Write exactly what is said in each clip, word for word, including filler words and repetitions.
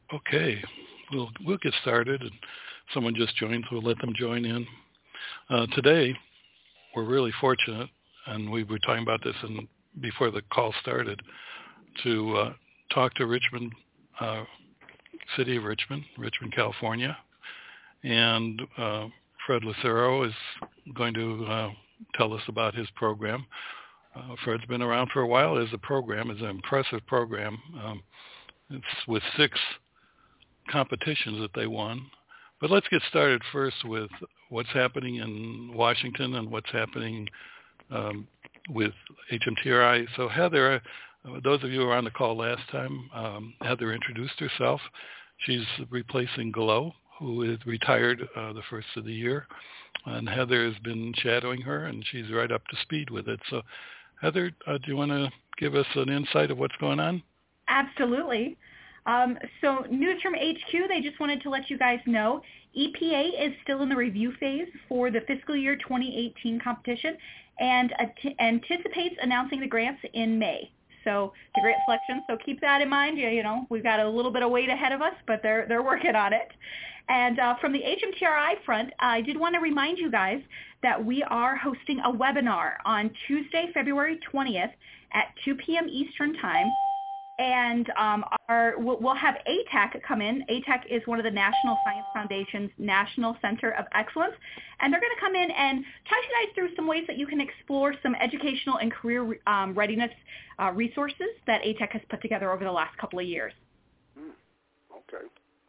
Okay, we'll we'll get started, and someone just joined, so we'll let them join in. Uh, today, we're really fortunate, and we were talking about this in, before the call started, to uh, talk to Richmond, uh, City of Richmond, Richmond, California, and uh, Fred Lucero is going to uh, tell us about his program. Uh, Fred's been around for a while as a program. It's an impressive program. Um, it's with six competitions that they won. But let's get started first with what's happening in Washington and what's happening um, with H M T R I. So Heather, uh, those of you who were on the call last time, um, Heather introduced herself. She's replacing Galo, who is retired uh, the first of the year. And Heather has been shadowing her, and she's right up to speed with it. So Heather, uh, do you want to give us an insight of what's going on? Absolutely. Um, so news from H Q, they just wanted to let you guys know E P A is still in the review phase for the fiscal year twenty eighteen competition and at- anticipates announcing the grants in May. So the grant selection, so keep that in mind. You, you know, we've got a little bit of wait ahead of us, but they're they're working on it. And uh, from the H M T R I front, I did want to remind you guys that we are hosting a webinar on Tuesday, February twentieth at two p.m. Eastern Time. And um, our, we'll, we'll have A T A C come in. A T A C is one of the National Science Foundation's National Center of Excellence. And they're going to come in and talk to you guys through some ways that you can explore some educational and career um, readiness uh, resources that A T A C has put together over the last couple of years. Hmm. Okay.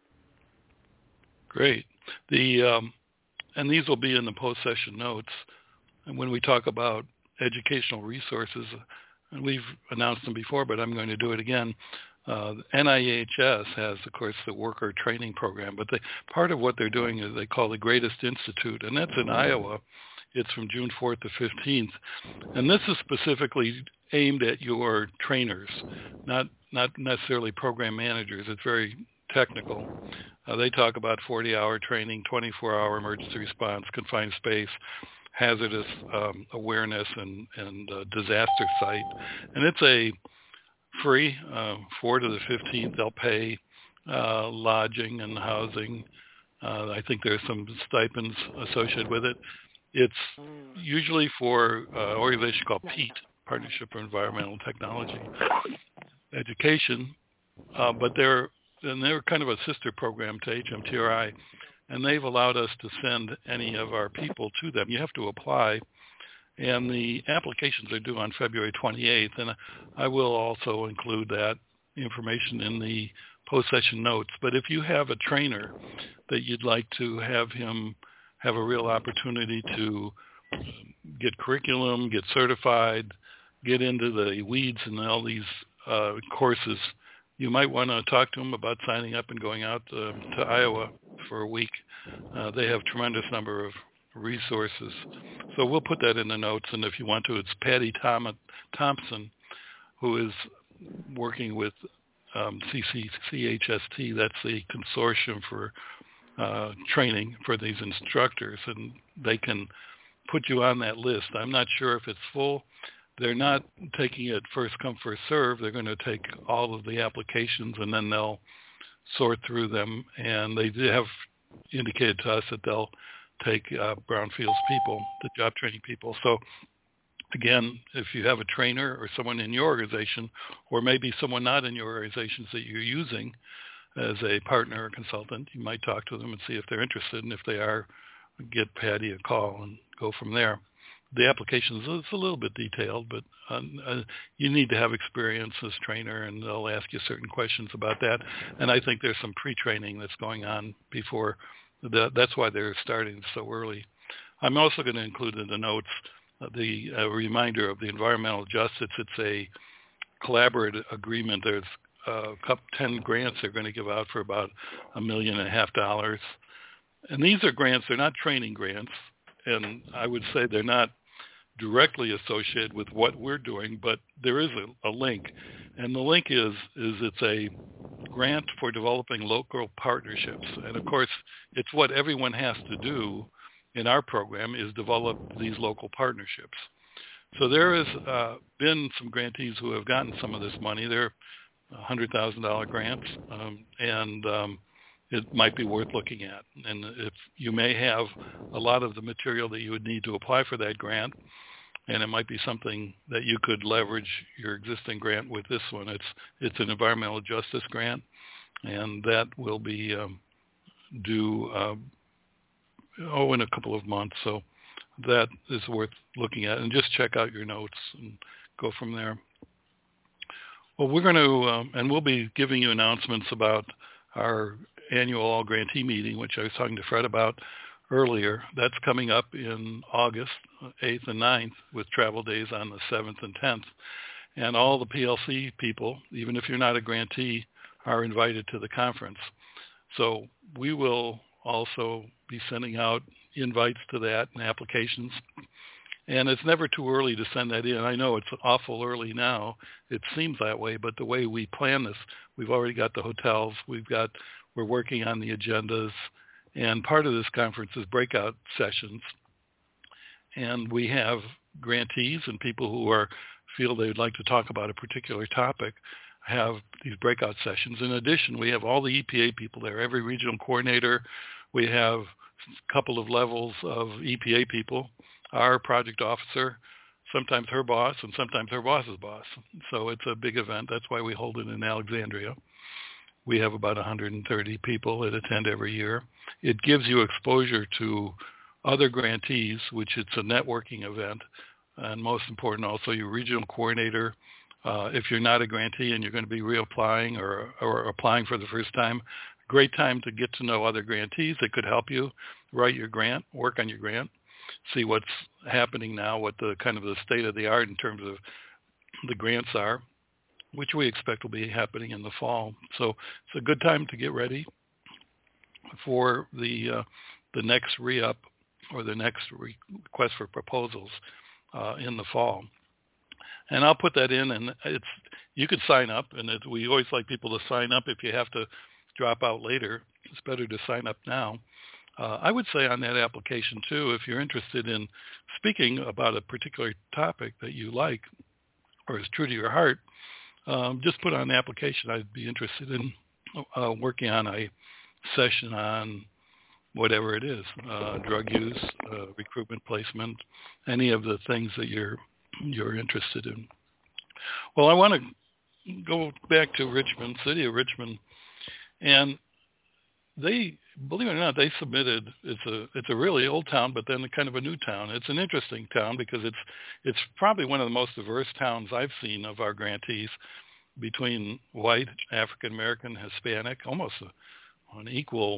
Great. The um, and these will be in the post-session notes. And when we talk about educational resources, and we've announced them before, but I'm going to do it again. Uh, N I H S has, of course, the worker training program, but they, part of what they're doing is they call the Greatest Institute, and that's in Iowa. It's from June fourth to fifteenth, and this is specifically aimed at your trainers, not not necessarily program managers. It's very technical. Uh, they talk about forty-hour training, twenty-four hour emergency response, confined space, hazardous um, awareness, and, and uh, disaster site. And it's a free, uh, four to the fifteenth. They'll pay uh, lodging and housing. Uh, I think there's some stipends associated with it. It's usually for uh, an organization called PETE, Partnership for Environmental Technology Education, uh, but they're and they're kind of a sister program to H M T R I, and they've allowed us to send any of our people to them. You have to apply, and the applications are due on February twenty-eighth, and I will also include that information in the post-session notes. But if you have a trainer that you'd like to have him have a real opportunity to get curriculum, get certified, get into the weeds and all these uh, courses, you might want to talk to them about signing up and going out to, to Iowa for a week. Uh, they have a tremendous number of resources. So we'll put that in the notes, and if you want to, it's Patty Tom- Thompson, who is working with um, C C H S T. That's the consortium for uh, training for these instructors, and they can put you on that list. I'm not sure if it's full. They're not taking it first come, first serve. They're going to take all of the applications, and then they'll sort through them. And they have indicated to us that they'll take uh, brownfields people, the job training people. So again, if you have a trainer or someone in your organization, or maybe someone not in your organizations that you're using as a partner or consultant, you might talk to them and see if they're interested. And if they are, get Patty a call and go from there. The application is a little bit detailed, but uh, uh, you need to have experience as trainer, and they'll ask you certain questions about that. And I think there's some pre-training that's going on before. The, that's why they're starting so early. I'm also going to include in the notes uh, the uh, reminder of the environmental justice. It's a collaborative agreement. There's uh, a couple, ten grants they're going to give out for about a million and a half dollars. And these are grants. They're not training grants. And I would say they're not directly associated with what we're doing, but there is a, a link. And the link is, is it's a grant for developing local partnerships. And of course, it's what everyone has to do in our program is develop these local partnerships. So there has uh, been some grantees who have gotten some of this money. There one hundred thousand dollars grants, um, and um, it might be worth looking at. And if you may have a lot of the material that you would need to apply for that grant, and it might be something that you could leverage your existing grant with this one. It's it's an environmental justice grant, and that will be um, due uh, oh in a couple of months. So that is worth looking at, and just check out your notes and go from there. Well, we're going to, um, and we'll be giving you announcements about our annual all grantee meeting, which I was talking to Fred about earlier. That's coming up in August eighth and ninth with travel days on the seventh and tenth. And all the P L C people, even if you're not a grantee, are invited to the conference. So we will also be sending out invites to that and applications. And it's never too early to send that in. I know it's awful early now. It seems that way, but the way we plan this, we've already got the hotels. We've got, we're working on the agendas. And part of this conference is breakout sessions. And we have grantees and people who are feel they would like to talk about a particular topic have these breakout sessions. In addition, we have all the E P A people there, every regional coordinator. We have a couple of levels of E P A people, our project officer, sometimes her boss, and sometimes her boss's boss. So it's a big event. That's why we hold it in Alexandria. We have about one hundred thirty people that attend every year. It gives you exposure to other grantees, which it's a networking event. And most important, also your regional coordinator. Uh, if you're not a grantee and you're going to be reapplying or, or applying for the first time, great time to get to know other grantees that could help you write your grant, work on your grant, see what's happening now, what the kind of the state of the art in terms of the grants are, which we expect will be happening in the fall. So it's a good time to get ready for the uh, the next re-up or the next request for proposals uh, in the fall. And I'll put that in, and it's you could sign up, and it, we always like people to sign up. If you have to drop out later, it's better to sign up now. Uh, I would say on that application, too, if you're interested in speaking about a particular topic that you like or is true to your heart, um, just put on the application. I'd be interested in uh, working on a session on whatever it is, uh, drug use, uh, recruitment placement, any of the things that you're you're interested in. Well, I want to go back to Richmond, city of Richmond, and they, believe it or not, they submitted, it's a it's a really old town, but then kind of a new town. It's an interesting town because it's it's probably one of the most diverse towns I've seen of our grantees, between white, African American, Hispanic, almost a, an equal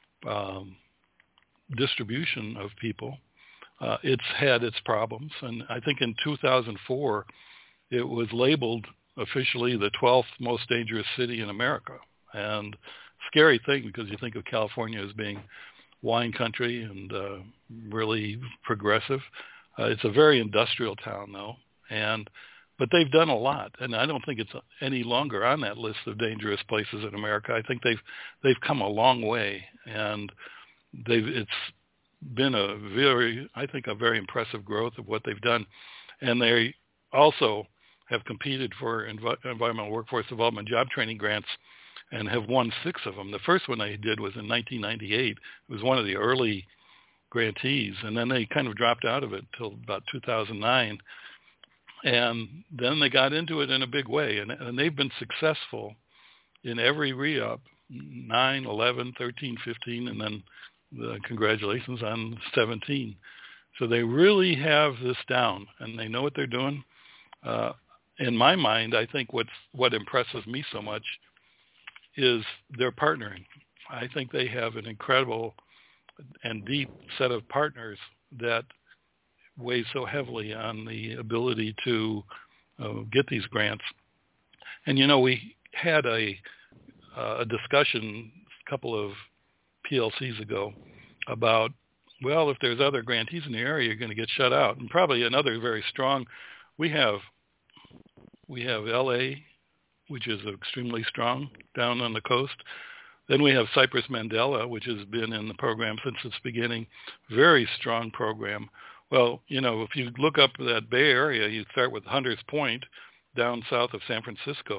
um, distribution of people. Uh, it's had its problems, and I think in two thousand four, it was labeled officially the twelfth most dangerous city in America. And scary thing, because you think of California as being wine country and uh, really progressive. Uh, it's a very industrial town, though, and but they've done a lot, and I don't think it's any longer on that list of dangerous places in America. I think they've they've come a long way, and they've it's been a very, I think, a very impressive growth of what they've done. And they also have competed for env- environmental workforce development job training grants and have won six of them. The first one they did was in nineteen ninety-eight. It was one of the early grantees, and then they kind of dropped out of it until about two thousand nine. And then they got into it in a big way, and, and they've been successful in every re-up, nine, eleven, thirteen, fifteen, and then the congratulations on seventeen. So they really have this down, and they know what they're doing. Uh, in my mind, I think what's, what impresses me so much is their partnering. I think they have an incredible and deep set of partners that weighs so heavily on the ability to uh, get these grants. And, you know, we had a, uh, a discussion a couple of P L Cs ago about, well, if there's other grantees in the area, you're going to get shut out. And probably another very strong, we have we have L A, which is extremely strong down on the coast. Then we have Cypress Mandela, which has been in the program since its beginning. Very strong program. Well, you know, if you look up that Bay Area, you start with Hunters Point down south of San Francisco,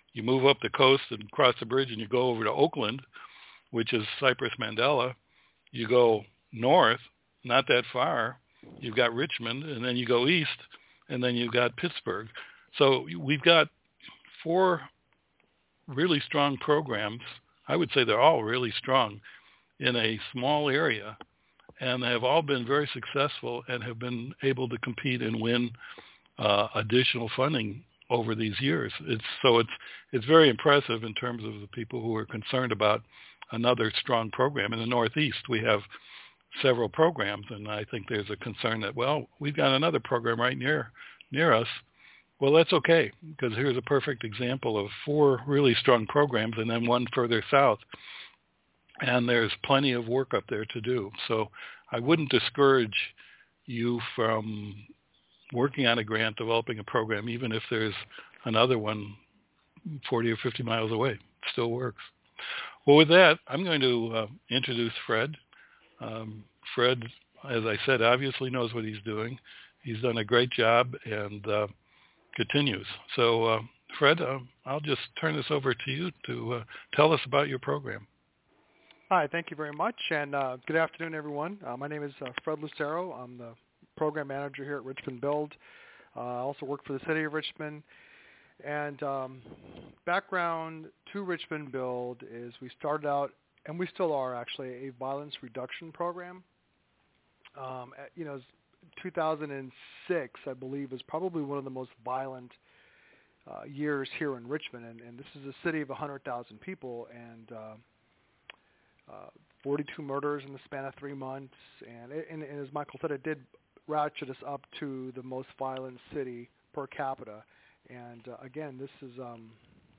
you move up the coast and cross the bridge and you go over to Oakland, which is Cypress Mandela. You go north, not that far, you've got Richmond, and then you go east, and then you've got Pittsburgh. So we've got four really strong programs. I would say they're all really strong in a small area, and they have all been very successful and have been able to compete and win uh, additional funding over these years. It's so it's it's very impressive in terms of the people who are concerned about another strong program. In the Northeast, we have several programs, and I think there's a concern that, well, we've got another program right near near us. Well, that's okay, because here's a perfect example of four really strong programs and then one further south. And there's plenty of work up there to do. So I wouldn't discourage you from working on a grant, developing a program, even if there's another one forty or fifty miles away. It still works. Well, with that, I'm going to uh, introduce Fred. Um, Fred, as I said, obviously knows what he's doing. He's done a great job and uh, continues. So, uh, Fred, uh, I'll just turn this over to you to uh, tell us about your program. Hi, thank you very much, and uh, good afternoon, everyone. Uh, my name is uh, Fred Lucero. I'm the program manager here at Richmond Build. Uh, I also work for the city of Richmond. And um, background to Richmond Build is we started out, and we still are actually, a violence reduction program. Um, at, you know, two thousand six, I believe, was probably one of the most violent uh, years here in Richmond. And, and this is a city of one hundred thousand people, and uh, uh, forty-two murders in the span of three months. And, and, and as Michael said, it did ratchet us up to the most violent city per capita. And uh, again, this is, um,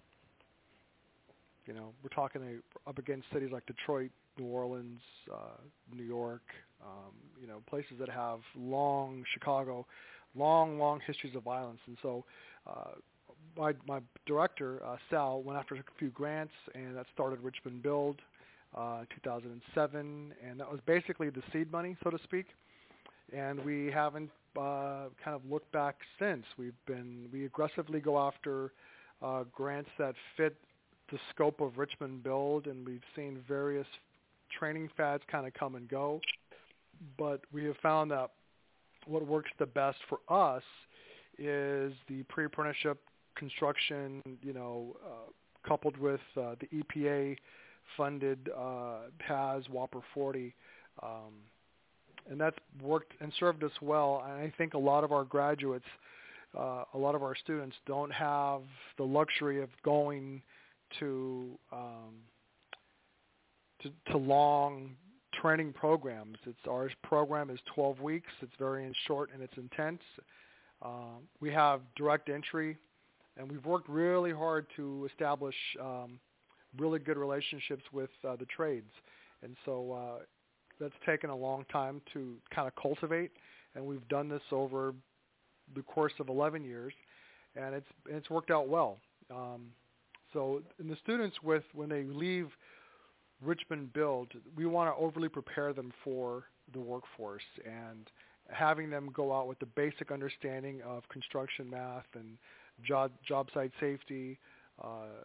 you know, we're talking a, up against cities like Detroit, New Orleans, uh, New York, um, you know, places that have long, Chicago, long, long histories of violence. And so uh, my, my director, uh, Sal, went after a few grants, and that started Richmond Build uh, two thousand seven. And that was basically the seed money, so to speak. And we haven't uh, kind of looked back since. We've been, we aggressively go after uh, grants that fit the scope of Richmond Build, and we've seen various training fads kind of come and go. But we have found that what works the best for us is the pre-apprenticeship construction, you know, uh, coupled with uh, the E P A-funded uh, P A S, Whopper forty. Um, And that's worked and served us well. And I think a lot of our graduates, uh, a lot of our students don't have the luxury of going to um, to, to long training programs. It's our program is twelve weeks. It's very short and it's intense. Uh, we have direct entry, and we've worked really hard to establish um, really good relationships with uh, the trades. And so uh, that's taken a long time to kind of cultivate, and we've done this over the course of eleven years, and it's it's worked out well. Um, so in the students, with when they leave Richmond Build, we want to overly prepare them for the workforce, and having them go out with the basic understanding of construction math and job job site safety, uh,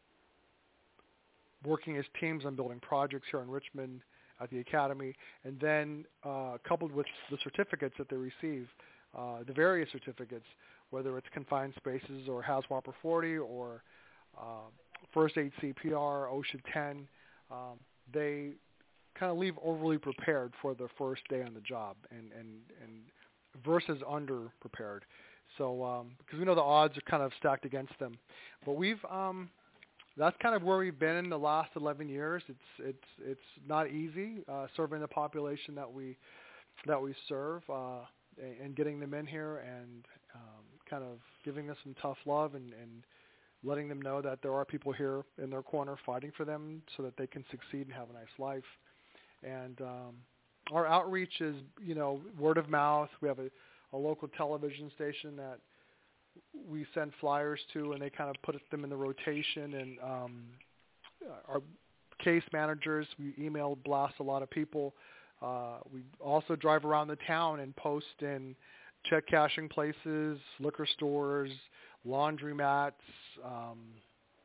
working as teams on building projects here in Richmond at the Academy, and then uh, coupled with the certificates that they receive, uh, the various certificates, whether it's confined spaces or H A S Whopper forty or uh, First Aid C P R, OSHA ten, um, they kind of leave overly prepared for their first day on the job, and, and, and versus under-prepared. So um, because we know the odds are kind of stacked against them. But we've... Um, That's kind of where we've been in the last eleven years. It's it's it's not easy uh, serving the population that we that we serve uh, and getting them in here and um, kind of giving us some tough love and, and letting them know that there are people here in their corner fighting for them so that they can succeed and have a nice life. And um, our outreach is, you know, word of mouth. We have a, a local television station that we send flyers to, and they kind of put them in the rotation. And um, our case managers, we email blast a lot of people. Uh, we also drive around the town and post in check cashing places, liquor stores, laundromats, um,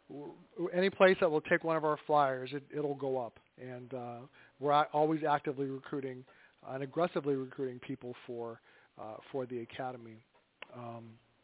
any place that will take one of our flyers, it, it'll go up. And uh, we're always actively recruiting and aggressively recruiting people for uh, for the academy. Um,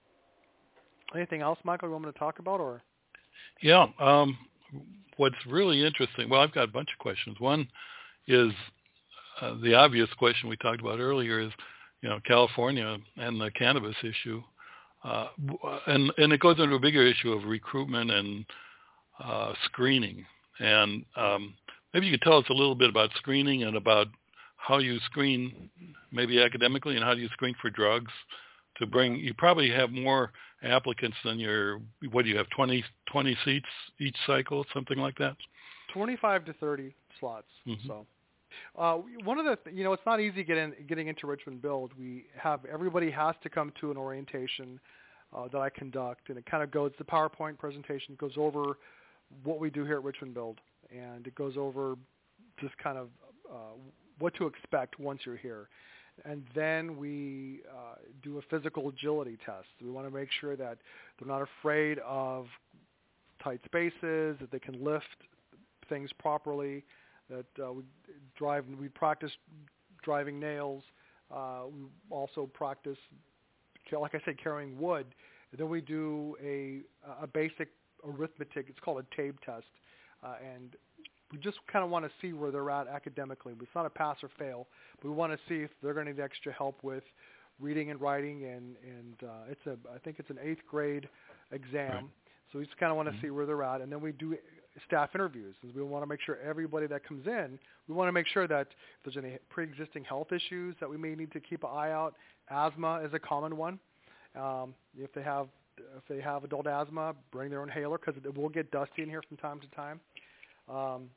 anything else, Michael, you want me to talk about? Or yeah, um, what's really interesting. Well, I've got a bunch of questions. One is uh, the obvious question we talked about earlier is, you know, California and the cannabis issue, uh, and and it goes into a bigger issue of recruitment and uh, screening. And um, maybe you could tell us a little bit about screening and about how you screen, maybe academically, and how do you screen for drugs to bring. You probably have more applicants than your, what do you have, twenty, twenty seats each cycle, something like that? twenty-five to thirty slots. Mm-hmm. So uh, one of the, th- you know, it's not easy getting getting into Richmond Build. We have, everybody has to come to an orientation uh, that I conduct, and it kind of goes, the PowerPoint presentation goes over what we do here at Richmond Build, and it goes over just kind of uh, what to expect once you're here. And then we uh, do a physical agility test. We want to make sure that they're not afraid of tight spaces, that they can lift things properly, that uh, we drive, we practice driving nails. Uh, we also practice, like I said, carrying wood. And then we do a, a basic arithmetic. It's called a TABE test. Uh, and we just kind of want to see where they're at academically. It's not a pass or fail, but we want to see if they're going to need extra help with reading and writing, and, and uh, it's a, I think it's an eighth grade exam. Right. So we just kind of want to mm-hmm. see where they're at, and then we do staff interviews. We want to make sure everybody that comes in, we want to make sure that if there's any pre-existing health issues that we may need to keep an eye out. Asthma is a common one. Um, if they have if they have adult asthma, bring their inhaler, because it will get dusty in here from time to time. Um,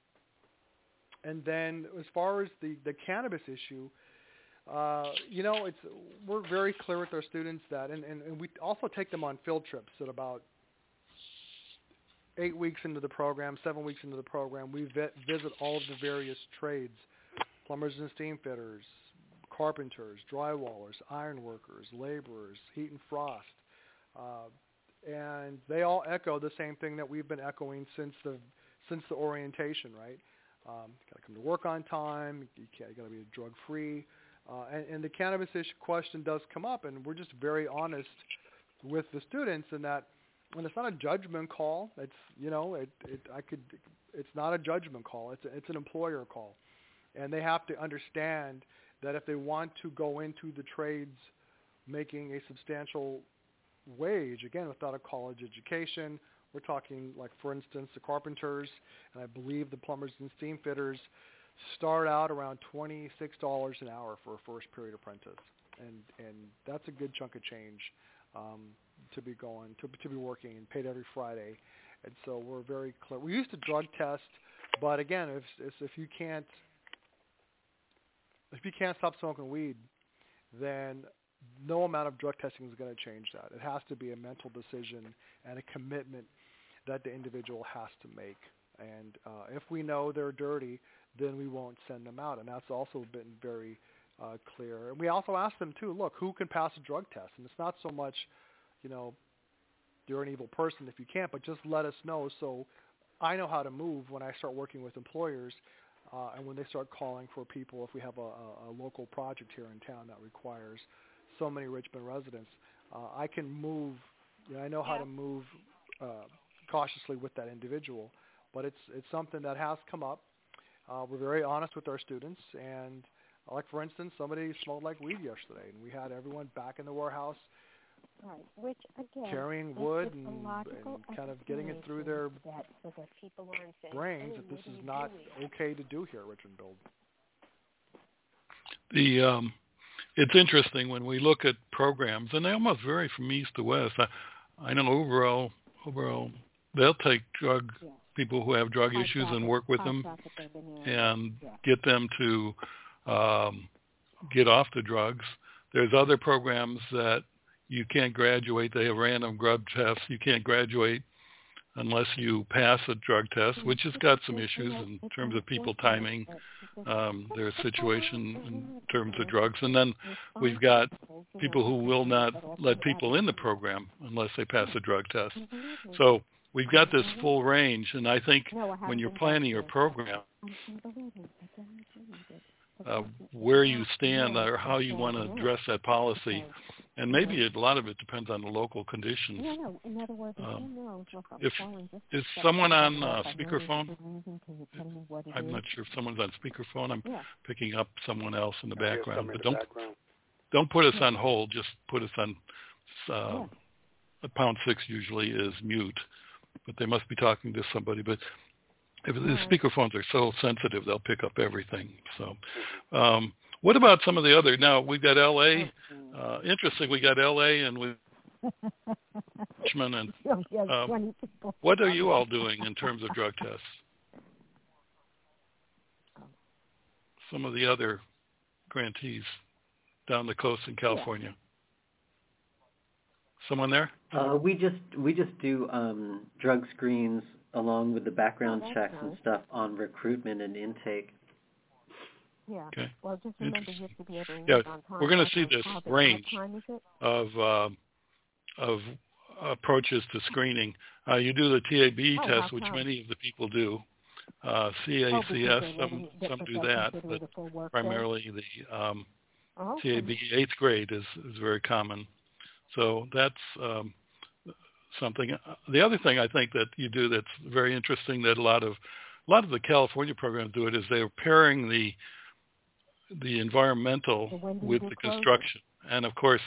and then as far as the, the cannabis issue, uh, you know, it's we're very clear with our students that, and, and, and we also take them on field trips at about eight weeks into the program, seven weeks into the program. We vi- visit all of the various trades, plumbers and steam fitters, carpenters, drywallers, ironworkers, laborers, heat and frost. Uh, and they all echo the same thing that we've been echoing since the since the orientation, right? Um, you got to come to work on time. You got to be drug free, uh, and, and the cannabis issue question does come up, and we're just very honest with the students in that. And it's not a judgment call. It's you know, it, it I could. It's not a judgment call. It's a, it's an employer call, and they have to understand that if they want to go into the trades, making a substantial wage, again without a college education. We're talking like, for instance, the carpenters, and I believe the plumbers and steam fitters start out around twenty-six dollars an hour for a first period apprentice, and and that's a good chunk of change um, to be going to to be working and paid every Friday. And so we're very clear. We used to drug test, but again, if if, if you can't if you can't stop smoking weed, then no amount of drug testing is going to change that. It has to be a mental decision and a commitment that the individual has to make. And uh, if we know they're dirty, then we won't send them out. And that's also been very uh, clear. And we also ask them, too, look, who can pass a drug test? And it's not so much, you know, you're an evil person if you can't, but just let us know so I know how to move when I start working with employers uh, and when they start calling for people if we have a, a, a local project here in town that requires so many Richmond residents. Uh, I can move, you know, I know yeah. how to move uh, cautiously with that individual, but it's it's something that has come up. Uh, we're very honest with our students, and like, for instance, somebody smelled like weed yesterday, and we had everyone back in the warehouse right. Which, again, carrying wood and, and kind of getting it through their that, so that people aren't saying, brains hey, that this is doing? not okay to do here at Richmond Build. The um, it's interesting when we look at programs, and they almost vary from east to west. I, I know overall, overall, they'll take drug yeah. people who have drug high issues traffic, and work with high them and yeah. get them to um, get off the drugs. There's other programs that you can't graduate. They have random drug tests. You can't graduate unless you pass a drug test, which has got some issues in terms of people timing um, their situation in terms of drugs. And then we've got people who will not let people in the program unless they pass a drug test. So we've got this full range, and I think No, I haven't when you're been planning your back program, yet. I can't believe it. I can't believe it. uh, Because it's where you not stand good. or how you It's want to not good. address that policy, Okay. and maybe it, a lot of it depends on the local conditions. No, no. In other words, if Um, who knows what the if foreign just is stepped someone into on the uh, law, I know speakerphone? there's a reason. Can you tell me what it I'm is? not sure if someone's on speakerphone. I'm Yeah. picking up someone else in the I hear background, something but in the don't background. don't put us Yeah. on hold. Just put us on. Uh, Yeah. Pound six usually is mute, but they must be talking to somebody. But if the Right. speakerphones are so sensitive, they'll pick up everything. So, um, what about some of the other? Now we've got L A. Uh, interesting, we got L A and we Richmond. And Oh, yes, um, twenty people. what are you all doing in terms of drug tests? Some of the other grantees down the coast in California. Someone there? Uh, we just we just do um, drug screens along with the background Oh, that's checks and nice. stuff on recruitment and intake. Yeah. Okay. Well, just remember you Interesting. have to be able to Yeah, leave on time. we're going to Like see on this time. What range time is it? of um of approaches to screening. Uh, you do the T A B Oh, test, how which come? many of the people do. Uh, C A Oh, C because S, they some really, that, some but do they that, consider but it a full work primarily the um, day? Oh, T A B eighth grade is, is very common. So that's um, something. The other thing I think that you do that's very interesting that a lot of a lot of the California programs do it is they're pairing the the environmental So when do you with do the closing? construction. And of course,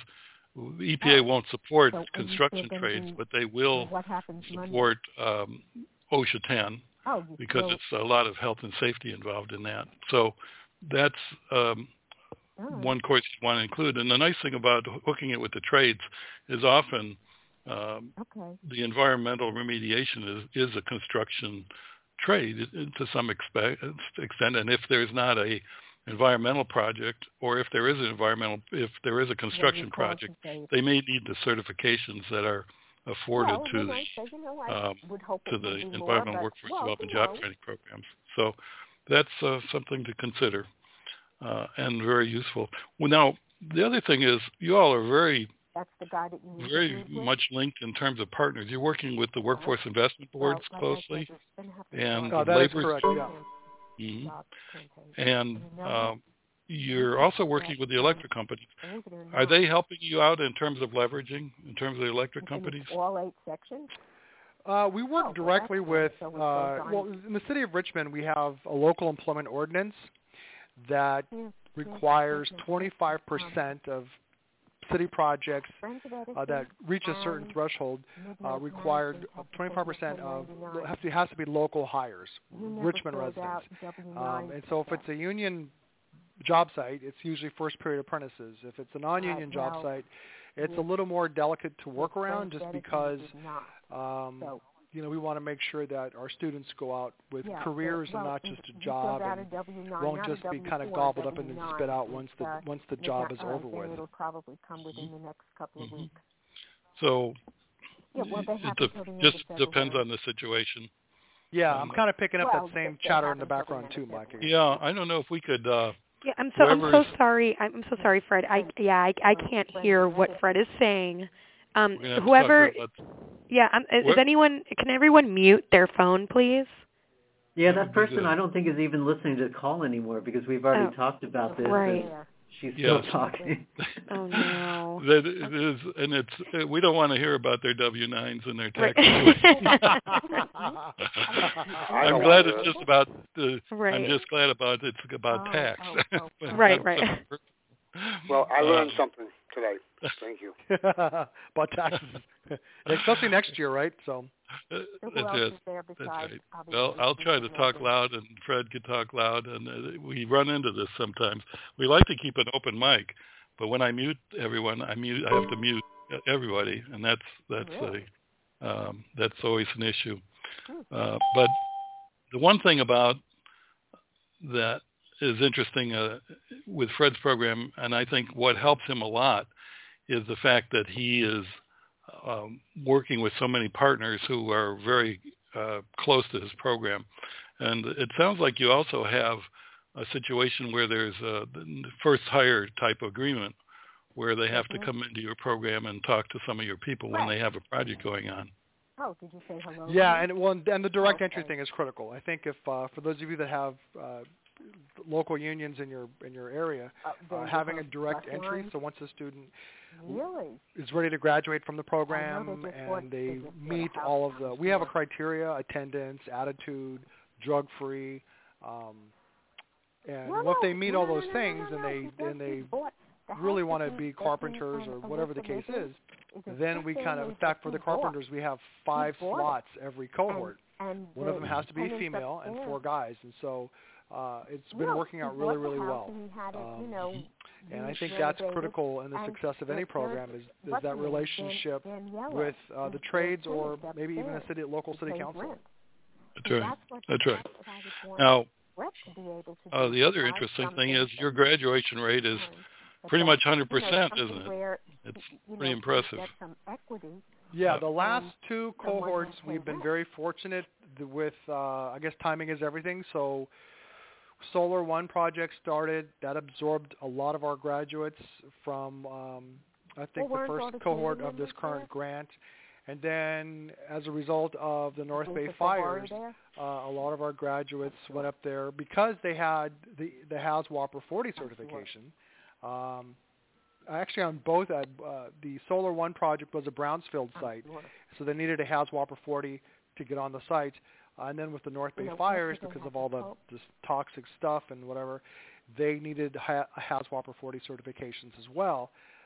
E P A Oh. won't support So are you still construction gonna trades, do- but they So will what happens Monday? support um, OSHA ten Oh, you because still, it's a lot of health and safety involved in that. So that's um, all right. one course you want to include. And the nice thing about hooking it with the trades is often um, Okay. the environmental remediation is, is a construction trade to some expe- extent. And if there's not a environmental project, or if there is an environmental, if there is a construction call project, to say- they may need the certifications that are afforded well, to then the I say, you know, I um, would hope to it the would be more, environmental but, workforce well, development who job knows? training programs. So that's uh, something to consider uh, and very useful. Well, now the other thing is you all are very That's the guy that you very interviewed with? much linked in terms of partners. You're working with the workforce investment boards Well, like I closely, said, it's gonna have to and start the Oh, that is labor correct, yeah. Mhm. job campaign. and You know what? um, you're also working with the electric companies. Believe it or Are not, they helping you out in terms of leveraging, in terms of the electric it's companies? in all eight sections? Uh, we work Oh, well, directly that's with, good. So it uh, goes on. well, in the city of Richmond, we have a local employment ordinance that Yeah, requires yeah, yeah. twenty-five percent of city projects Friends of Edison, uh, that reach a certain um, threshold uh, midnight required management have to twenty-five take percent the of ten ninety-nine. have to has to be local hires, You never Richmond filled residents. out W Um, nine and so if stuff. it's a union job site, it's usually first period apprentices. If it's a non-union Right, job well, site, it's yeah. a little more delicate to work Friends around of just Edison because did not. um, So, you know, we want to make sure that our students go out with yeah, careers well, and not you- just a you job filled out and a W nine, won't not just a be W kind of four, gobbled up and then W nine, spit out which once is, the uh, once the midnight- job is uh, over then with. It'll probably come within the next couple of Mhm. weeks. So Yeah, well, they it have de- until the end just of depends February. on the situation. Yeah, Um, I'm kind of picking up Well, that same they chatter have in the until the background end too, of Mikey. February. Yeah, I don't know if we could. Uh, Yeah, I'm so I'm so whoever's- sorry. I'm, I'm so sorry, Fred. I yeah, I I can't hear what Fred is saying. Um, we're gonna have whoever, to talk about, yeah, um, is, What? is anyone? Can everyone mute their phone, please? Yeah, That would that be person good. I don't think is even listening to the call anymore because we've already Oh, talked about this. right. And she's Yes. still talking. Oh no. that it is, and it's uh, we don't want to hear about their W nines and their tax Right. situation. I I'm don't glad want it's to- just about the. Right. I'm just glad about it's about Oh, tax. oh, oh, But Right, that's- right. Well, I learned Uh, something today. Thank you. About taxes, especially next year, right? So. Uh, So who That's else it. is there That's besides, right. obviously, Well, I'll try to Susan talk Logan? loud, and Fred can talk loud, and uh, we run into this sometimes. We like to keep an open mic, but when I mute everyone, I mute. I have to mute everybody, and that's that's Really? a um, that's always an issue. Hmm. Uh, but the one thing about that is interesting uh, with Fred's program, and I think what helps him a lot is the fact that he is um, working with so many partners who are very uh, close to his program. And it sounds like you also have a situation where there's a first hire type agreement where they have Mhm. to come into your program and talk to some of your people when Right. they have a project going on. Oh, did you say hello? Yeah, and well, and the direct Okay. entry thing is critical. I think if uh, for those of you that have uh, local unions in your in your area, Uh, uh, they having a have direct bus entry, lines? so once a student Really? is ready to graduate from the I program know they just bought- and they they just bought a meet house all of down the, the we have a street. criteria: attendance, attitude, drug free, um, and No, once no, they meet no, all no, those no, things no, no, and no. they He just- and they he bought the really house want that to he- be that he- carpenters and- or and whatever the Mister case Living is, is then we assisting kind of, in is fact, that for the he bought- carpenters, we have five bought it. slots every cohort. And, and One of them the has to be tenants female and upstairs- four guys, and so uh, it's been No, working he out really, bought the really house well. And he had it, Um, you know, and I used, think that's renovated, critical in the and success of any there- program is, there's- is what's that her name? relationship Dan- Daniela with uh, is the their trades or tenant maybe even the upstairs. city, local He city pays council. rent. That's See, right. That's what, That's right. that's what I would want Now, Brett to be able to uh, do. the other Provide interesting thing something is that your he graduation rate is can, but pretty that, much one hundred you know, percent, something isn't it? where, It's you pretty know, impressive. Get some equity. Yeah, Uh, the last and two someone cohorts, can we've been rent. very fortunate th- with, uh, I guess timing is everything. So Solar One project started. That absorbed a lot of our graduates from, um, I think, Well, the weren't all first the cohort Canadian of this members current there? grant. And then as a result of the North Bay Lisa Ferrari fires, there? uh, a lot of our graduates went up there because they had the, the H A Z W A P R forty certification. Um, actually, on both, uh, uh, the Solar One project was a Brownsfield site. Sure. So they needed a H A Z W A P R forty to get on the site. Uh, and then with the North Bay You know, fires, people because have of all the hope. this toxic stuff and whatever, they needed ha- a H A Z W A P R forty certifications as well.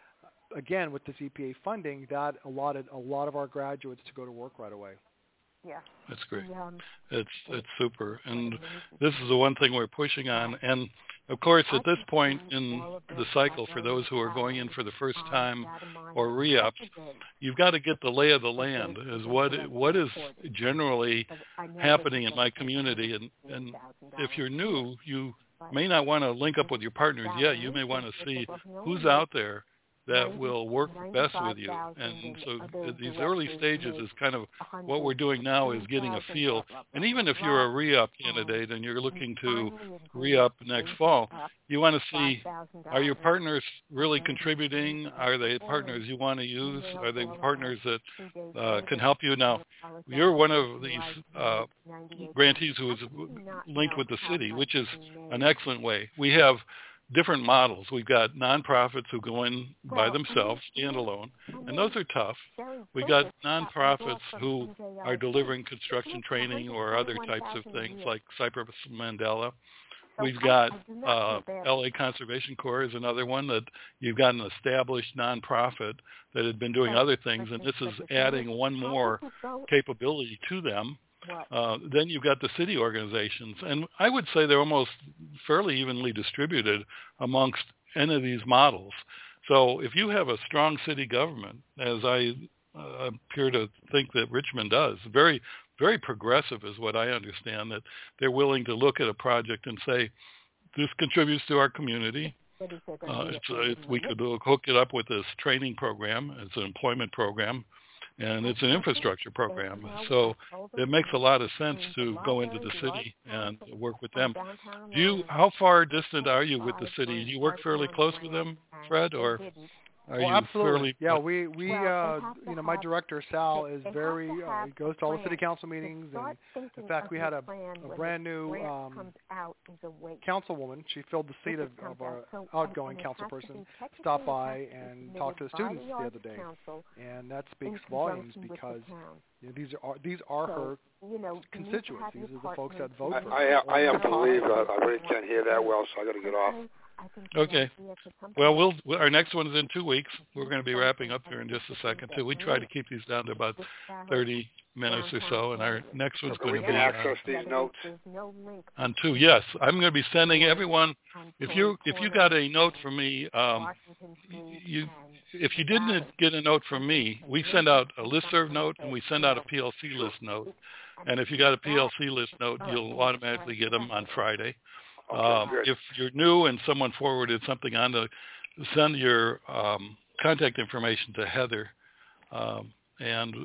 Again, with this E P A funding, that allotted a lot of our graduates to go to work right away. Yeah. That's great. The, um, It's it's super, and amazing. this is the one thing we're pushing on. And of course, at this point in all of the this cycle, by for knowing those who are going in how, for the first um, time data mining or re-ups, yesterday, you've got to get the lay of the land. because Is what it's what is recorded. generally because I know happening they in my get community, and and eight thousand if you're dollars a year, new, you but may not want to link up with your partners Valley yet. You may Lease want to is see above the who's only out there that ninety will work best with you. ninety-five thousand And and so other at these early directors stages make is kind of a what we're hundred, doing now is two getting a thousand, feel. blah, blah, And blah, even if blah, you're a re-up um, candidate and you're we looking to finally agreed re-up to next raise fall, up you want to five see, thousand are your dollars partners really and then contributing? Are they partners you want to use? emailed Are they all of partners that two days uh, later, can help you? Now, and apologized you're one for of these utilizing uh, ninety-eight grantees who is How could you not linked know with the how city, much which is he made? an excellent way. We have different models. We've got nonprofits who go in by Well, themselves, and then- standalone, and and those then are tough. Jerry We Griffiths got got the nonprofits door from who M J L are C. delivering construction It's training or other types of one hundred twenty-one thousand a things year. like Cypress Mandela. So We've I- got I do not uh, feel bad. L A Conservation Corps is another one that you've got an established nonprofit that had been doing But- other things, but and the- this but is the thing adding is, one how more would you go- capability to them. What? Uh, then you've got the city organizations, and I would say they're almost fairly evenly distributed amongst any of these models. So if you have a strong city government, as I uh, appear to think that Richmond does, very, very progressive is what I understand, that they're willing to look at a project and say, this contributes to our community. That is they're gonna Uh, be it's, at uh, if we William could look- hook it up with this training program, it's an employment program, and it's an infrastructure program. So it makes a lot of sense to go into the city and work with them. Do you? How far distant are you with the city? Do you work fairly close with them, Fred, or are Well, you absolutely. fairly? Yeah, we we Well, they uh, have to you know, my have- director Sal they- is they have very to uh, have he goes to all the city plan council to meetings, start and thinking in fact of we your had a, plan a when brand the new grant um, comes out is a wait. councilwoman. She filled the seat If of, it comes of our out. So, outgoing and, and it council has to person. be technically, Stopped it by has to be and submitted talked to the by students the the Arts other day, Council and that in speaks volumes conjunction with the because town. you know, these are these are So, her you know, you need to constituents. have These your are the folks that partners vote I, for I, her. I have to Or- leave. I, I really can't hear that well, so I got to get off. I think the Okay. idea could come Well, from we'll our next one is in two weeks. We're going to be wrapping up here in just a second too. We try to keep these down to about this Sarah thirty minutes or so, and our next one's So going we to can be access on, these notes. There's no link on two. Yes, I'm going to be sending everyone. on If Torrey you if you Corner, got a note from me, um, Washington Street, you and if you didn't get a note from me, we send out a listserv note and we send out a P L C list note. And if you got a P L C list note, you'll automatically get them on Friday. Okay, Um, good. if you're new and someone forwarded something on, to send your um, contact information to Heather. Um, and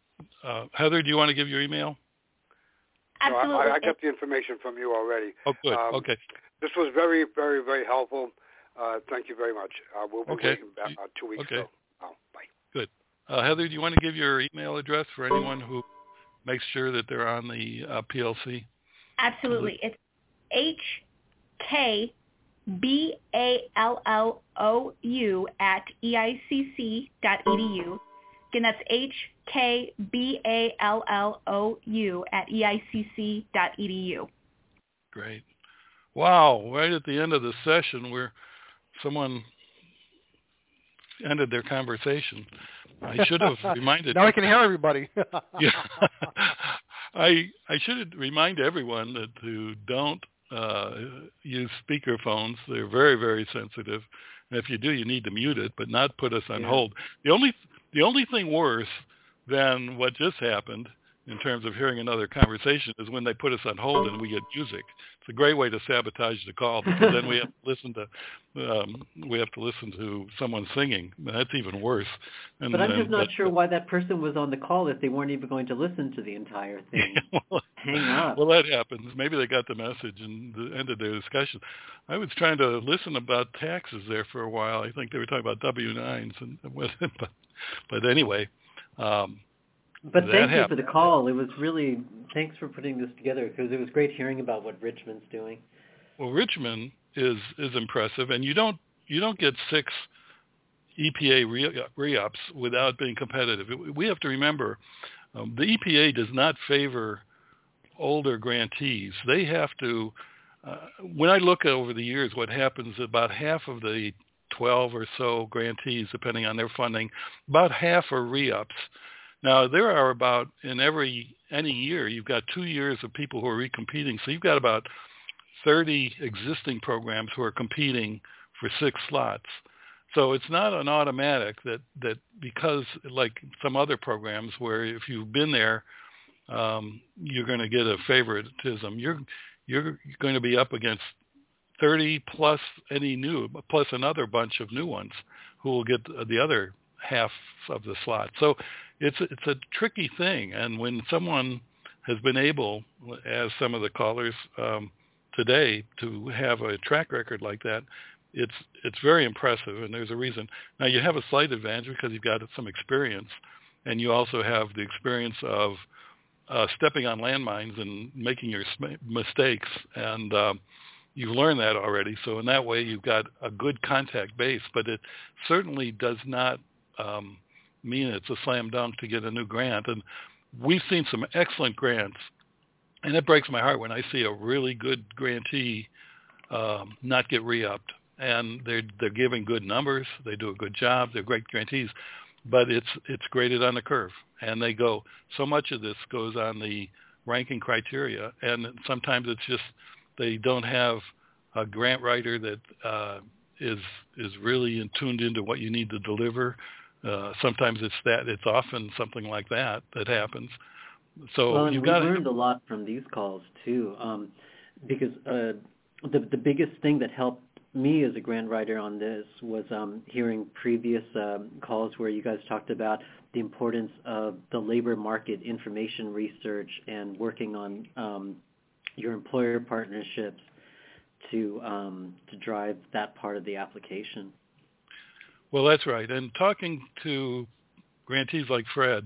uh, Heather, do you want to give your email? No, Absolutely. I, I got the information from you already. Oh, good. Um, Okay. This was very, very, very helpful. Uh, thank you very much. Uh, we'll be Okay. waiting back uh, two weeks Okay. ago. Oh, bye. Good. Uh, Heather, do you want to give your email address for anyone who makes sure that they're on the uh, P L C? Absolutely. It's H K B A L L O U at E I C C dot E D U. Again, that's H K B A L L O U at E I C C dot E D U. Great. Wow, right at the end of the session where someone ended their conversation. I should have reminded. Now I can hear everybody. Yeah. I I should remind everyone that to don't uh, use speaker phones. They're very, very sensitive. And if you do, you need to mute it, but not put us on Yeah. hold. The only the only thing worse than what just happened in terms of hearing another conversation is when they put us on hold and we get music. It's a great way to sabotage the call because then we have to listen to um, we have to listen to someone singing. That's even worse. And, but I'm just and, not but, sure why that person was on the call if they weren't even going to listen to the entire thing. well, Hang up. Well, that happens. Maybe they got the message and the ended their discussion. I was trying to listen about taxes there for a while. I think they were talking about W nines, and but but anyway. Um, But that thank you happened. for the call. It was really, thanks for putting this together because it was great hearing about what Richmond's doing. Well, Richmond is is impressive, and you don't you don't get six E P A re- re-ups without being competitive. We have to remember um, the E P A does not favor older grantees. They have to. Uh, when I look over the years, what happens about half of the twelve or so grantees, depending on their funding, about half are re-ups. Now, there are about, in every, any year, you've got two years of people who are recompeting. So you've got about thirty existing programs who are competing for six slots. So it's not an automatic that, that because, like some other programs where if you've been there, um, you're going to get a favoritism. You're, you're going to be up against thirty plus any new, plus another bunch of new ones who will get the other half of the slot. So it's it's a tricky thing, and when someone has been able, as some of the callers um, today, to have a track record like that, it's it's very impressive, and there's a reason. Now you have a slight advantage because you've got some experience, and you also have the experience of uh, stepping on landmines and making your sm- mistakes, and um, you've learned that already. So in that way, you've got a good contact base, but it certainly does not um, mean it's a slam dunk to get a new grant. And we've seen some excellent grants, and it breaks my heart when I see a really good grantee um, not get re-upped. And they're they're giving good numbers, they do a good job, they're great grantees, but it's it's graded on the curve, and they go. So much of this goes on the ranking criteria, and sometimes it's just they don't have a grant writer that uh, is is really in, tuned into what you need to deliver. Uh, sometimes it's that. It's often something like that that happens. So well, and you've we got to learned a lot from these calls too, um, because uh, the the biggest thing that helped me as a grant writer on this was um, hearing previous um, calls where you guys talked about the importance of the labor market information research and working on um, your employer partnerships to um, to drive that part of the application. Well, that's right. And talking to grantees like Fred,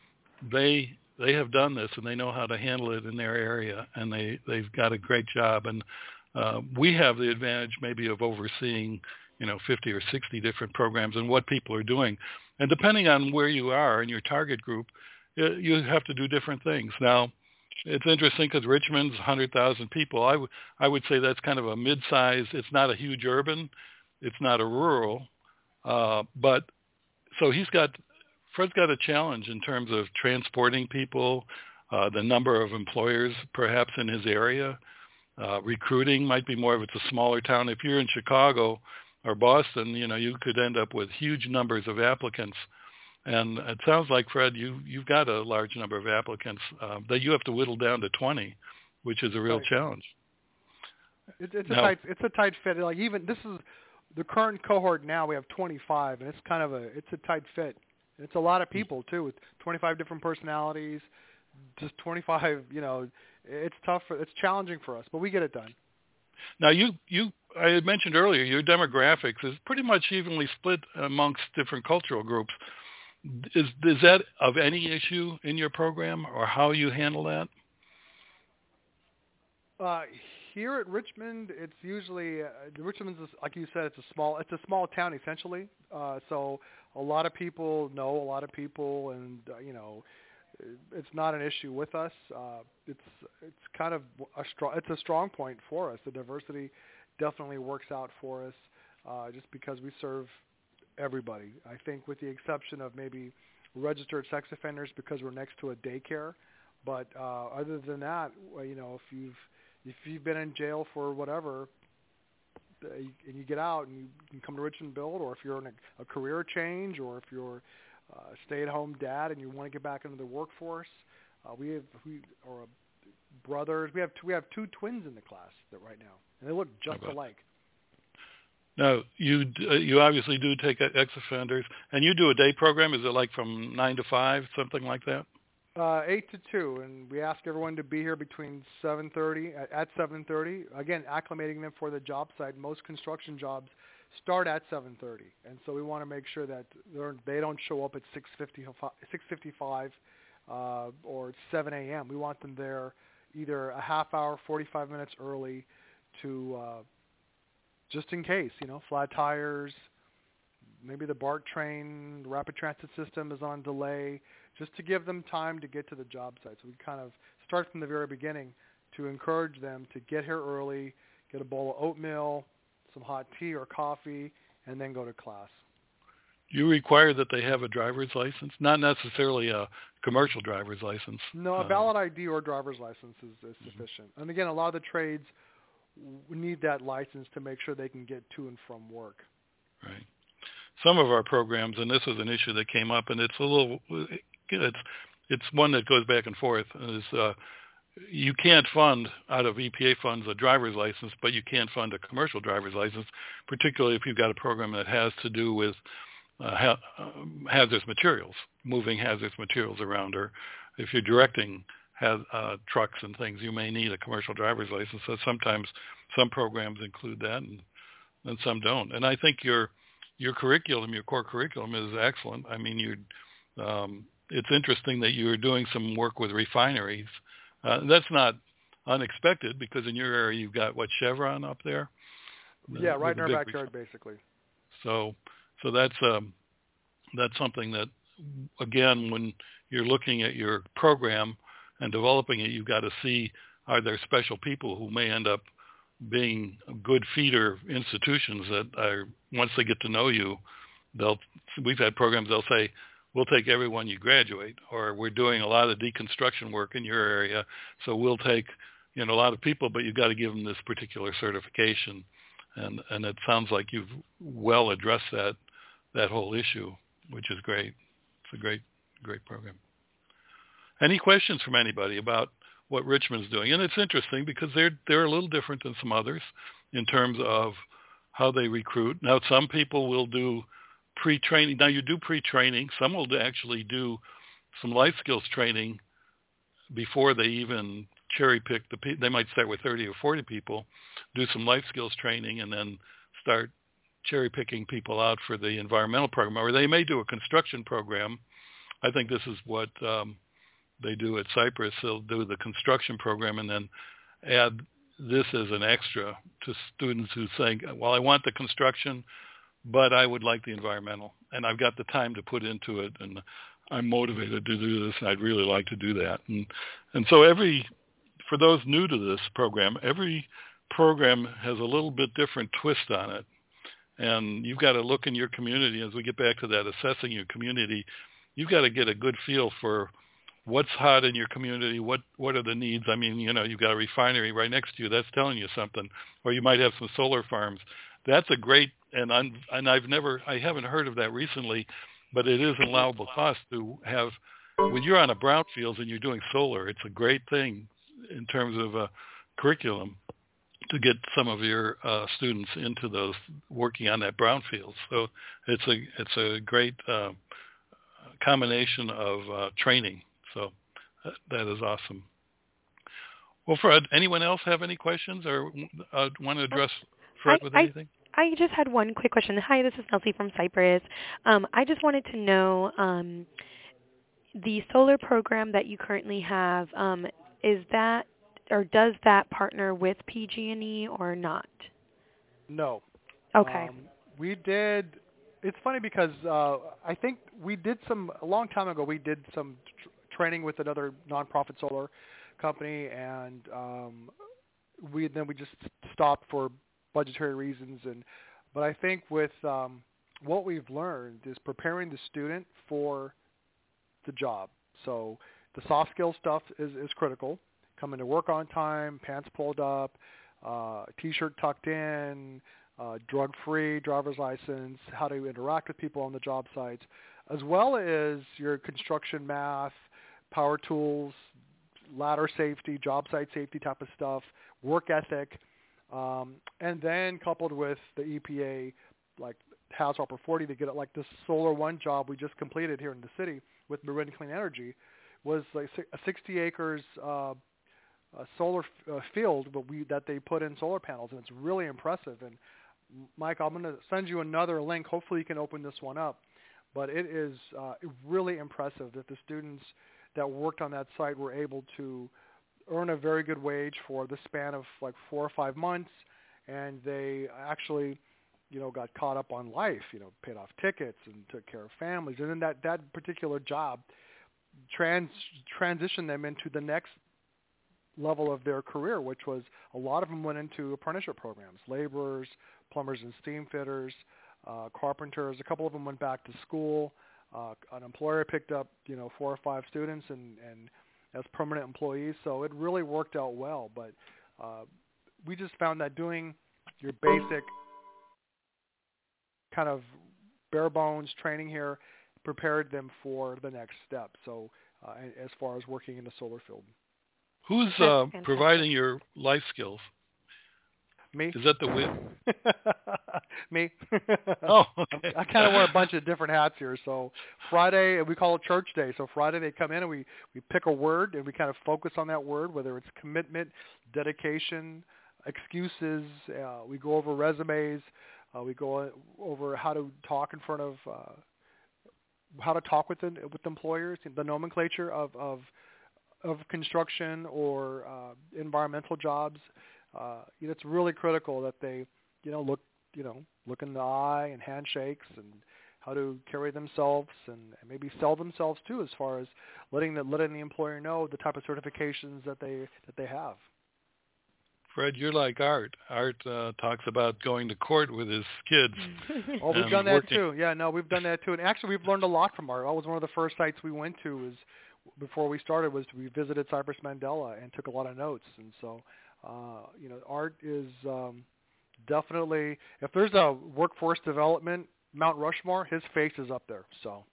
they they have done this and they know how to handle it in their area, and they, they've got a great job. And uh, we have the advantage maybe of overseeing, you know, fifty or sixty different programs and what people are doing. And depending on where you are in your target group, you have to do different things. Now, it's interesting because Richmond's one hundred thousand people. I, w- I would say that's kind of a mid-size. It's not a huge urban. It's not a rural. Uh, but so he's got, Fred's got a challenge in terms of transporting people, uh, the number of employers perhaps in his area. Uh, recruiting might be more if it's a smaller town. If you're in Chicago or Boston, you know, you could end up with huge numbers of applicants. And it sounds like, Fred, you, you've got a large number of applicants uh, that you have to whittle down to twenty, which is a real right. challenge. It, it's now, a tight, it's a tight fit. Like even this is the current cohort now. We have twenty-five, and it's kind of a, it's a tight fit. It's a lot of people too, with twenty-five different personalities. Just twenty-five, you know, it's tough. For, it's challenging for us, but we get it done. Now, you, you, I had mentioned earlier, your demographics is pretty much evenly split amongst different cultural groups. is is that of any issue in your program, or how you handle that? Uh, here at Richmond, it's usually uh, Richmond's is, like you said, it's a small it's a small town essentially. Uh, so a lot of people know a lot of people, and uh, you know, it's not an issue with us. Uh, it's it's kind of a strong it's a strong point for us. The diversity definitely works out for us, uh, just because we serve everybody. I think with the exception of maybe registered sex offenders because we're next to a daycare, but uh, other than that, well, you know, if you've if you've been in jail for whatever, uh, and you get out and you can come to Richmond Build, or if you're in a, a career change, or if you're a stay-at-home dad and you want to get back into the workforce, uh, we have we or a brothers. We have two, we have two twins in the class that right now, and they look just alike. Now, you uh, you obviously do take ex-offenders, and you do a day program. Is it like from nine to five, something like that? Uh, eight to two, and we ask everyone to be here between seven thirty at seven thirty. Again, acclimating them for the job site. Most construction jobs start at seven thirty, and so we want to make sure that they're, they don't show up at six fifty-five uh, or seven a.m. We want them there either a half hour, forty-five minutes early, to uh, just in case, you know, flat tires. Maybe the BART train, the rapid transit system is on delay, just to give them time to get to the job site. So we kind of start from the very beginning to encourage them to get here early, get a bowl of oatmeal, some hot tea or coffee, and then go to class. You require that they have a driver's license, not necessarily a commercial driver's license. No, a valid I D or driver's license is, is sufficient. Mm-hmm. And again, a lot of the trades need that license to make sure they can get to and from work. Right. Some of our programs, and this was an issue that came up, and it's a little, it's it's one that goes back and forth, is uh, you can't fund out of E P A funds a driver's license, but you can fund a commercial driver's license, particularly if you've got a program that has to do with uh, ha- um, hazardous materials, moving hazardous materials around, or if you're directing ha- uh, trucks and things, you may need a commercial driver's license. So sometimes some programs include that, and, and some don't. And I think your your curriculum, your core curriculum, is excellent. I mean, you um, it's interesting that you're doing some work with refineries. Uh, that's not unexpected, because in your area you've got, what, Chevron up there? Yeah, uh, right in our big backyard, refin- basically. So, so that's um, that's something that, again, when you're looking at your program and developing it, you've got to see, are there special people who may end up being good feeder institutions that are, once they get to know you, they'll, we've had programs, they'll say, we'll take everyone you graduate, or we're doing a lot of deconstruction work in your area, so we'll take, you know, a lot of people, but you've got to give them this particular certification. And and it sounds like you've well addressed that that whole issue, which is great. It's a great, great program. Any questions from anybody about what Richmond's doing? And it's interesting because they're they're a little different than some others in terms of how they recruit. Now, some people will do pre-training. Now, you do pre-training. Some will actually do some life skills training before they even cherry-pick the people. They might start with thirty or forty people, do some life skills training, and then start cherry-picking people out for the environmental program. Or they may do a construction program. I think this is what um, they do at Cypress. They'll do the construction program and then add this as an extra to students who think, well, I want the construction, but I would like the environmental, and I've got the time to put into it, and I'm motivated to do this, and I'd really like to do that. And and so every, for those new to this program, every program has a little bit different twist on it. And you've got to look in your community, as we get back to that, assessing your community, you've got to get a good feel for what's hot in your community, what what are the needs. I mean, you know, you've got a refinery right next to you, that's telling you something. Or you might have some solar farms. That's a great, and I'm, and I've never, I haven't heard of that recently, but it is an allowable cost to have, when you're on a brownfields and you're doing solar, it's a great thing in terms of a curriculum to get some of your uh, students into those, working on that brownfield. So it's a it's a great uh, combination of uh, training. So that, that is awesome. Well, Fred, anyone else have any questions or uh, want to address Fred I, with I, anything? I just had one quick question. Hi, this is Nelsie from Cypress. Um, I just wanted to know um, the solar program that you currently have. Um, is that or does that partner with P G and E or not? No. Okay. Um, we did. It's funny because uh, I think we did some a long time ago. We did some tr- training with another nonprofit solar company, and um, we then we just stopped for budgetary reasons. And but I think with um, what we've learned is preparing the student for the job. So the soft skill stuff is, is critical. Coming to work on time, pants pulled up, uh, t-shirt tucked in, uh, drug-free, driver's license, how to interact with people on the job sites, as well as your construction math, power tools, ladder safety, job site safety type of stuff, work ethic, um, and then coupled with the E P A, like House Upper forty, to get it like this Solar One job we just completed here in the city with Marin Clean Energy, was like a sixty acres uh, a solar f- uh, field, but we that they put in solar panels, and it's really impressive. And Mike, I'm going to send you another link. Hopefully, you can open this one up. But it is uh, really impressive that the students that worked on that site were able to earn a very good wage for the span of like four or five months, and they actually, you know, got caught up on life. You know, paid off tickets and took care of families, and then that that particular job trans transitioned them into the next level of their career, which was a lot of them went into apprenticeship programs, laborers, plumbers and steam fitters, uh, carpenters. A couple of them went back to school. Uh, an employer picked up, you know, four or five students and, and as permanent employees. So it really worked out well. But uh, we just found that doing your basic kind of bare bones training here prepared them for the next step. So uh, as far as working in the solar field. Who's uh, providing your life skills? Me. Is that the win? Me. Oh, okay. I kind of wear a bunch of different hats here. So Friday, we call it church day. So Friday they come in and we, we pick a word and we kind of focus on that word, whether it's commitment, dedication, excuses. Uh, we go over resumes. Uh, we go over how to talk in front of, uh, how to talk with the, with employers, the nomenclature of, of of construction or uh, environmental jobs. Uh, you know, it's really critical that they, you know, look, you know, look in the eye and handshakes and how to carry themselves and, and maybe sell themselves too, as far as letting the letting the employer know the type of certifications that they that they have. Fred, you're like Art. Art uh, talks about going to court with his kids. Oh, we've done that working. too. Yeah, no, we've done that too. And actually, we've learned a lot from Art. That was one of the first sites we went to. Was before we started was we visited Cypress Mandela and took a lot of notes. And so, uh, you know, Art is um, definitely, if there's a workforce development Mount Rushmore, his face is up there. So.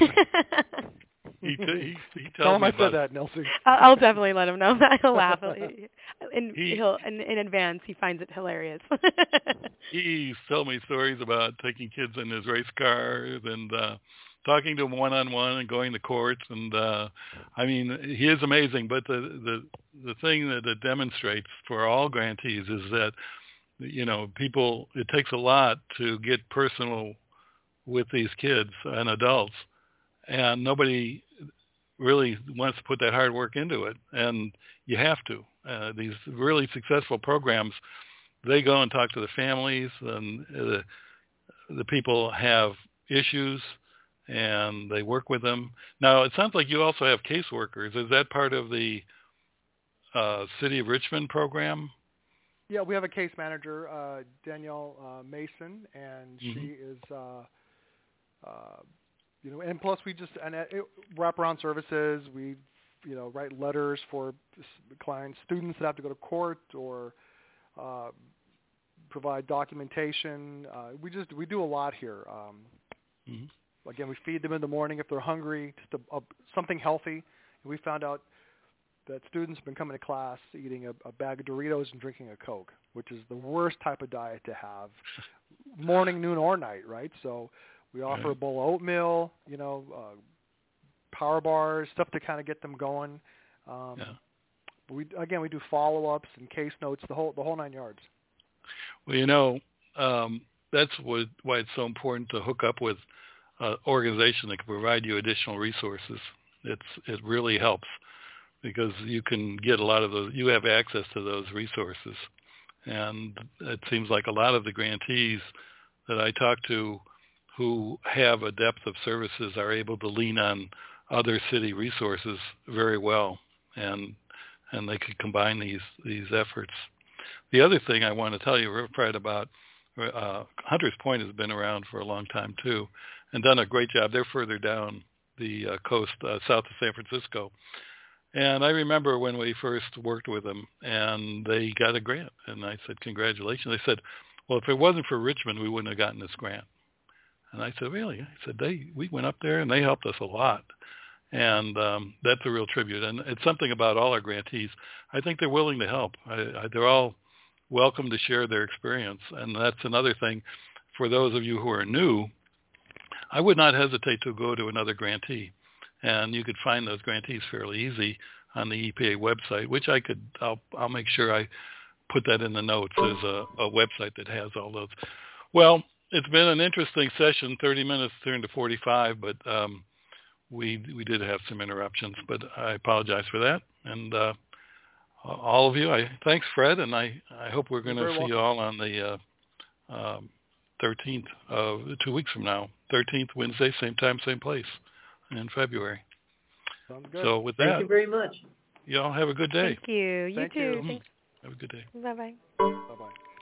he, t- he, he tells Tell him me I about said that, Nelsie. I'll, I'll definitely let him know. He'll laugh. In, he, he'll, in, in advance, he finds it hilarious. He's telling me stories about taking kids in his race cars and uh, talking to them one-on-one and going to courts. And, uh, I mean, he is amazing. But the, the, the thing that it demonstrates for all grantees is that, you know, people, it takes a lot to get personal with these kids and adults. And nobody really wants to put that hard work into it. And you have to. Uh, these really successful programs, they go and talk to the families, and the, the people have issues, and they work with them. Now, it sounds like you also have caseworkers. Is that part of the uh, City of Richmond program? Yeah, we have a case manager, uh, Danielle uh, Mason, and Mm-hmm. she is, uh, uh, you know, and plus we just and uh, it, wraparound services. We, you know, write letters for clients, students that have to go to court, or uh, provide documentation. Uh, we just we do a lot here. Um, mm-hmm. Again, we feed them in the morning if they're hungry, just a, a, something healthy. And we found out that students have been coming to class eating a, a bag of Doritos and drinking a Coke, which is the worst type of diet to have, morning, noon, or night, right? So we offer a bowl of oatmeal, you know, uh, power bars, stuff to kind of get them going. Um, yeah. We again, we do follow-ups and case notes, the whole the whole nine yards. Well, you know, um, that's what, why it's so important to hook up with an organization that can provide you additional resources. It's it really helps because you can get a lot of those. You have access to those resources, and it seems like a lot of the grantees that I talk to who have a depth of services are able to lean on other city resources very well, and and they could combine these these efforts. The other thing I want to tell you, Fred, about uh, Hunters Point has been around for a long time too, and done a great job. They're further down the uh, coast, uh, south of San Francisco. And I remember when we first worked with them, and they got a grant, and I said, congratulations. They said, well, if it wasn't for Richmond, we wouldn't have gotten this grant. And I said, really? I said, they we went up there, and they helped us a lot. And um, that's a real tribute. And it's something about all our grantees. I think they're willing to help. I, I, they're all welcome to share their experience. And that's another thing. For those of you who are new, I would not hesitate to go to another grantee. And you could find those grantees fairly easy on the E P A website, which I could, I'll, I'll make sure I put that in the notes. There's a, a website that has all those. Well, it's been an interesting session. thirty minutes turned to forty-five, but um, we we did have some interruptions, but I apologize for that. And uh, all of you, I thanks, Fred, and I, I hope we're going to see welcome. you all on the uh, um, thirteenth, of two weeks from now, thirteenth, Wednesday, same time, same place. In February. Sounds good. So with that, thank you very much. Y'all have a good day. Thank you. You Thank too. you. Thanks. Have a good day. Bye-bye. Bye-bye.